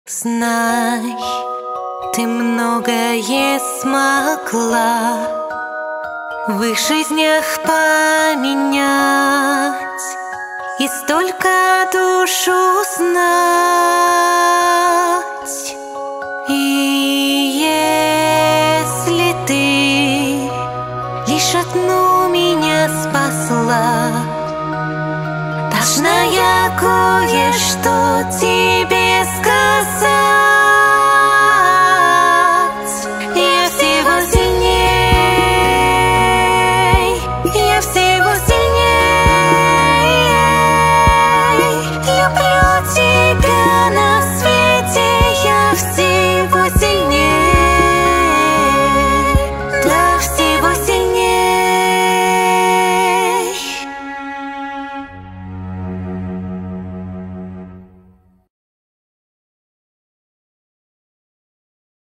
Знай, ты многое смогла в их жизнях поменять и столько душу знать. И если ты лишь одну меня спасла, должна я кое-что тебе